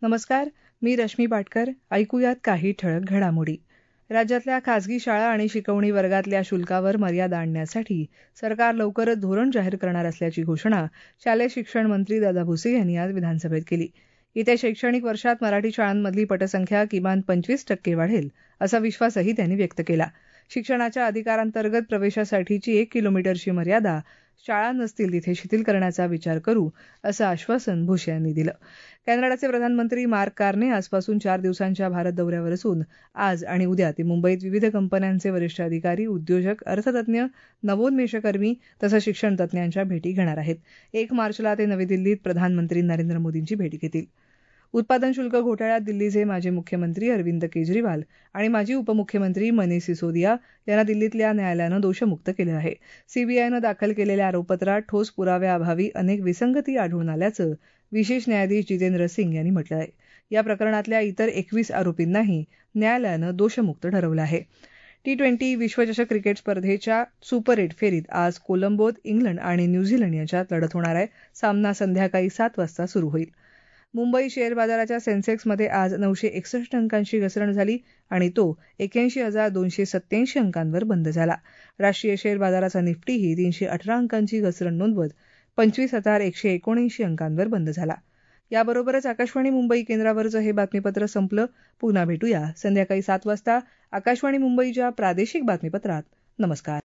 नमस्कार, मी रश्मी पाटकर. ऐकूयात काही ठळक घडामोडी. राज्यातल्या खासगी शाळा आणि शिकवणी वर्गातल्या शुल्कावर मर्यादा आणण्यासाठी सरकार लवकरच धोरण जाहीर करणार असल्याची घोषणा शालेय शिक्षण मंत्री दादा भुसे यांनी आज विधानसभेत केली. येत्या शैक्षणिक वर्षात मराठी शाळांमधली पटसंख्या किमान 25% वाढेल, असा विश्वासही त्यांनी व्यक्त केला. शिक्षणाच्या अधिकारांतर्गत प्रवेशासाठीची 1 किलोमीटरची मर्यादा शाळा नसतील तिथे शिथिल करण्याचा विचार करू, असं आश्वासन भुसे यांनी दिलं. कॅनडाचे प्रधानमंत्री मार्क कार्ने आजपासून 4 दिवसांच्या भारत दौऱ्यावर असून आज आणि उद्या ते मुंबईत विविध कंपन्यांचे वरिष्ठ अधिकारी, उद्योजक, अर्थतज्ञ, नवोन्मेषकर्मी तसंच शिक्षण तज्ञांच्या भेटी घेणार आहेत. 1 मार्चला ते नवी दिल्लीत प्रधानमंत्री नरेंद्र मोदींची भेट घेतील. उत्पादन शुल्क घोटाळ्यात दिल्लीचे माजी मुख्यमंत्री अरविंद केजरीवाल आणि माजी उपमुख्यमंत्री मनीष सिसोदिया यांना दिल्लीतल्या न्यायालयानं दोषमुक्त केलं आहे. सीबीआयनं दाखल केलेल्या आरोपपत्रात ठोस पुराव्याअभावी अनेक विसंगती आढळून आल्याचं विशेष न्यायाधीश जितेंद्र सिंग यांनी म्हटलं आहे. या प्रकरणातल्या इतर 21 आरोपींनाही न्यायालयानं दोषमुक्त ठरवलं आहे. T20 विश्वचषक क्रिकेट स्पर्धेच्या सुपर 8 फेरीत आज कोलंबोत इंग्लंड आणि न्यूझीलंड यांच्यात लढत होणार आहे. सामना संध्याकाळी 7 वाजता सुरू होईल. मुंबई शेअर बाजाराच्या सेन्सेक्समध्ये आज 961 अंकांची घसरण झाली आणि तो 81,287 अंकांवर बंद झाला. राष्ट्रीय शेअर बाजाराचा निफ्टीही 318 अंकांची घसरण नोंदवत 25,179 अंकांवर बंद झाला. याबरोबरच आकाशवाणी मुंबई केंद्रावरचं हे बातमीपत्र संपलं. पुन्हा भेटूया संध्याकाळी 7 वाजता आकाशवाणी मुंबईच्या प्रादेशिक बातमीपत्रात. नमस्कार.